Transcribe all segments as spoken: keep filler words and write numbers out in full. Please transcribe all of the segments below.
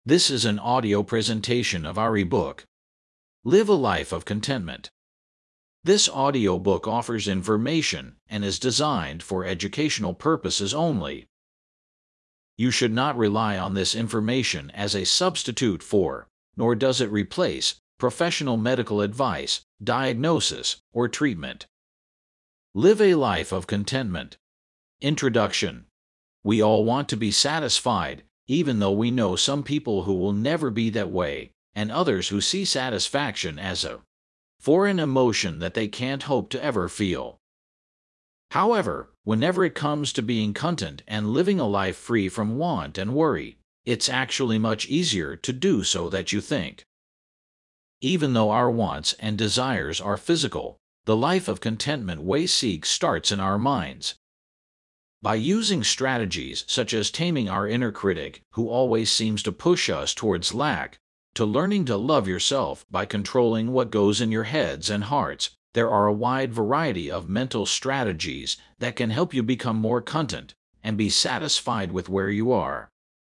This is an audio presentation of our ebook, Live a Life of Contentment. This audiobook offers information and is designed for educational purposes only. You should not rely on this information as a substitute for, nor does it replace, professional medical advice, diagnosis, or treatment. Live a life of contentment. Introduction. We all want to be satisfied, even though we know some people who will never be that way, and others who see satisfaction as a foreign emotion that they can't hope to ever feel. However, whenever it comes to being content and living a life free from want and worry, it's actually much easier to do so than you think. Even though our wants and desires are physical, the life of contentment we seek starts in our minds. By using strategies such as taming our inner critic, who always seems to push us towards lack, to learning to love yourself by controlling what goes in your heads and hearts, there are a wide variety of mental strategies that can help you become more content and be satisfied with where you are.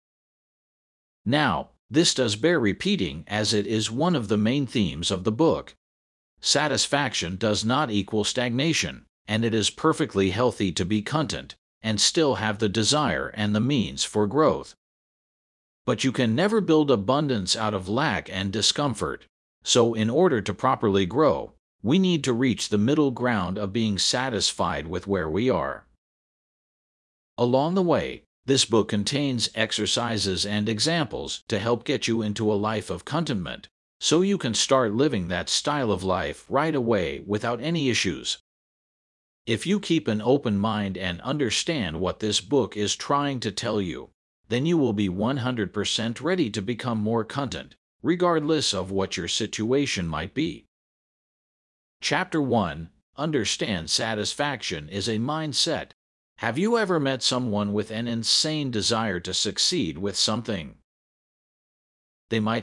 Now, this does bear repeating as it is one of the main themes of the book. Satisfaction does not equal stagnation, and it is perfectly healthy to be content and still have the desire and the means for growth. But you can never build abundance out of lack and discomfort. So in order to properly grow, we need to reach the middle ground of being satisfied with where we are. Along the way, this book contains exercises and examples to help get you into a life of contentment, so you can start living that style of life right away without any issues. If you keep an open mind and understand what this book is trying to tell you, then you will be one hundred percent ready to become more content, regardless of what your situation might be. Chapter one. Understand satisfaction is a mindset. Have you ever met someone with an insane desire to succeed with something? They might